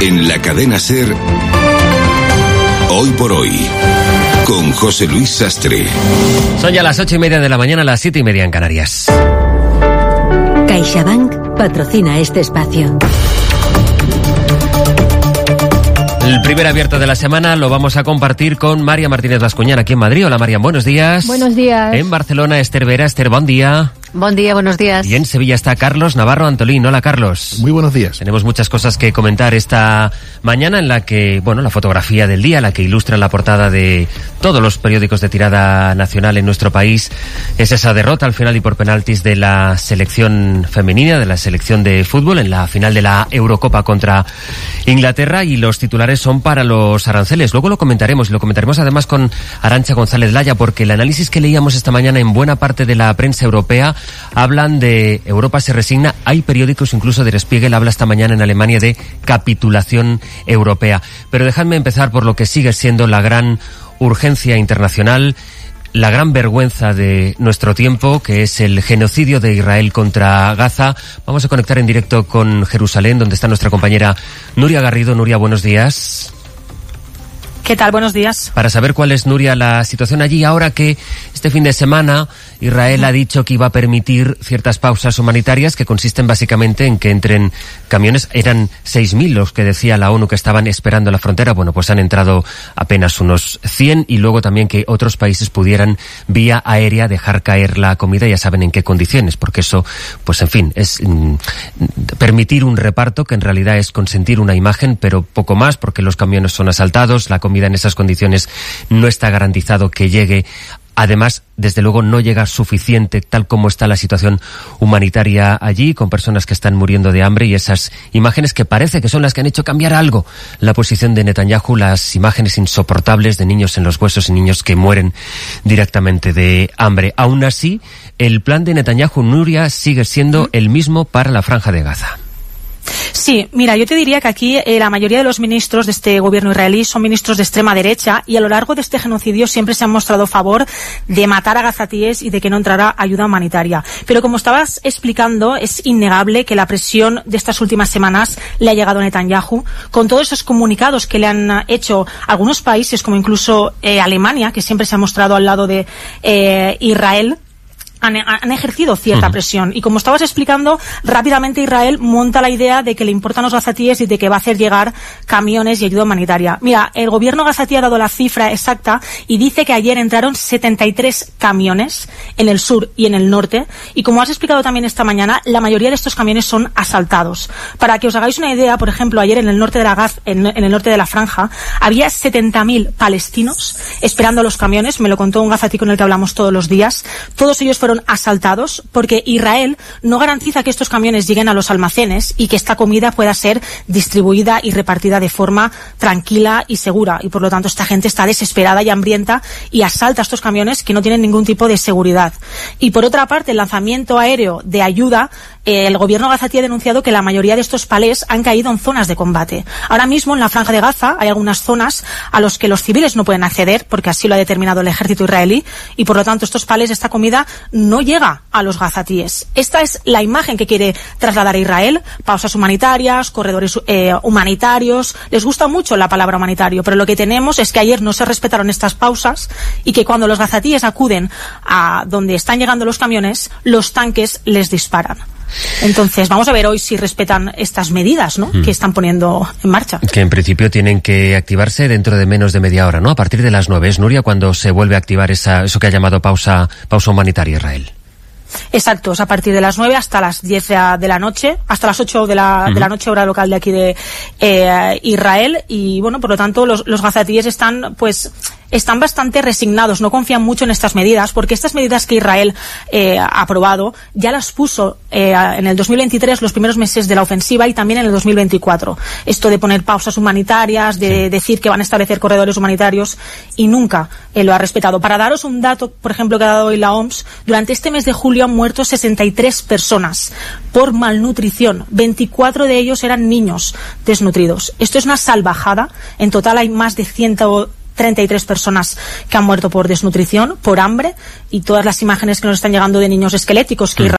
En la cadena SER, Hoy por Hoy, con José Luis Sastre. Son ya las 8:30 de la mañana, las 7:30 en Canarias. CaixaBank patrocina este espacio. El primer abierto de la semana lo vamos a compartir con María Martínez Bascuñán aquí en Madrid. Hola María, buenos días. Buenos días. En Barcelona, Esther Vera. Esther, buen día. Buen día, buenos días. Y en Sevilla está Carlos Navarro Antolín. Hola Carlos. Muy buenos días. Tenemos muchas cosas que comentar esta mañana en la que, la fotografía del día, la que ilustra la portada de todos los periódicos de tirada nacional en nuestro país, es esa derrota al final y por penaltis de la selección femenina, de la selección de fútbol en la final de la Eurocopa contra Inglaterra, y los titulares son para los aranceles. Luego lo comentaremos, y lo comentaremos además con Arantxa González Laya, porque el análisis que leíamos esta mañana en buena parte de la prensa europea hablan de Europa se resigna. Hay periódicos, incluso Der Spiegel habla esta mañana en Alemania de capitulación europea. Pero dejadme empezar por lo que sigue siendo la gran urgencia internacional, la gran vergüenza de nuestro tiempo, que es el genocidio de Israel contra Gaza. Vamos a conectar en directo con Jerusalén, donde está nuestra compañera Nuria Garrido. Nuria, buenos días. ¿Qué tal? Buenos días. Para saber cuál es, Nuria, la situación allí, ahora que este fin de semana Israel ha dicho que iba a permitir ciertas pausas humanitarias que consisten básicamente en que entren camiones. Eran 6.000 los que decía la ONU que estaban esperando la frontera. Bueno, pues han entrado apenas unos 100, y luego también que otros países pudieran vía aérea dejar caer la comida. Ya saben en qué condiciones, porque eso, pues en fin, es permitir un reparto que en realidad es consentir una imagen, pero poco más, porque los camiones son asaltados, la comida en esas condiciones no está garantizado que llegue. Además, desde luego, no llega suficiente tal como está la situación humanitaria allí, con personas que están muriendo de hambre, y esas imágenes que parece que son las que han hecho cambiar algo la posición de Netanyahu, las imágenes insoportables de niños en los huesos y niños que mueren directamente de hambre. Aún así, el plan de Netanyahu, Nuria, sigue siendo el mismo para la Franja de Gaza. Sí, mira, yo te diría que aquí la mayoría de los ministros de este gobierno israelí son ministros de extrema derecha, y a lo largo de este genocidio siempre se han mostrado a favor de matar a gazatíes y de que no entrara ayuda humanitaria. Pero como estabas explicando, es innegable que la presión de estas últimas semanas le ha llegado a Netanyahu, con todos esos comunicados que le han hecho algunos países, como incluso Alemania, que siempre se ha mostrado al lado de Israel. Han ejercido cierta presión, y como estabas explicando, rápidamente Israel monta la idea de que le importan los gazatíes y de que va a hacer llegar camiones y ayuda humanitaria. Mira, el gobierno gazatí ha dado la cifra exacta y dice que ayer entraron 73 camiones en el sur y en el norte, y como has explicado también esta mañana, la mayoría de estos camiones son asaltados. Para que os hagáis una idea, por ejemplo, ayer en el norte de en el norte de la franja había 70.000 palestinos esperando los camiones. Me lo contó un gazatí con el que hablamos todos los días. Todos ellos fueron asaltados porque Israel no garantiza que estos camiones lleguen a los almacenes y que esta comida pueda ser distribuida y repartida de forma tranquila y segura, y por lo tanto esta gente está desesperada y hambrienta y asalta estos camiones que no tienen ningún tipo de seguridad. Y por otra parte, el lanzamiento aéreo de ayuda, el gobierno gazatí ha denunciado que la mayoría de estos palés han caído en zonas de combate. Ahora mismo en la Franja de Gaza hay algunas zonas a los que los civiles no pueden acceder, porque así lo ha determinado el ejército israelí, y por lo tanto estos palés, esta comida, no llega a los gazatíes. Esta es la imagen que quiere trasladar a Israel: pausas humanitarias, corredores humanitarios. Les gusta mucho la palabra humanitario, pero lo que tenemos es que ayer no se respetaron estas pausas, y que cuando los gazatíes acuden a donde están llegando los camiones, los tanques les disparan. Entonces, vamos a ver hoy si respetan estas medidas, ¿no?, que están poniendo en marcha. Que en principio tienen que activarse dentro de menos de media hora, ¿no? A partir de las 9, ¿es, Nuria, cuando se vuelve a activar eso que ha llamado pausa humanitaria Israel? Exacto, es a partir de las 9 hasta las 10 de la noche, hasta las 8 de la noche, hora local de aquí de Israel. Y bueno, por lo tanto, los gazatíes están bastante resignados, no confían mucho en estas medidas, porque estas medidas que Israel ha aprobado ya las puso en el 2023, los primeros meses de la ofensiva, y también en el 2024. Esto de poner pausas humanitarias, de decir que van a establecer corredores humanitarios, y nunca lo ha respetado. Para daros un dato, por ejemplo, que ha dado hoy la OMS, durante este mes de julio han muerto 63 personas por malnutrición. 24 de ellos eran niños desnutridos. Esto es una salvajada. En total hay más de 133 personas que han muerto por desnutrición, por hambre, y todas las imágenes que nos están llegando de niños esqueléticos que